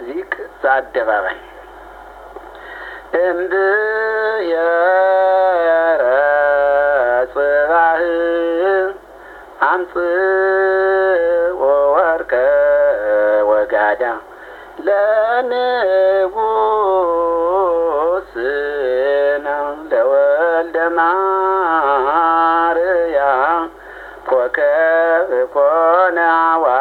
ዚቅ ዘአደባባይ እምብየረ ጽባህ አምጽኦ ወርቀ ወጋዳ ለንጉሥና ለወልደ ማርያም ኮከብ ኮነ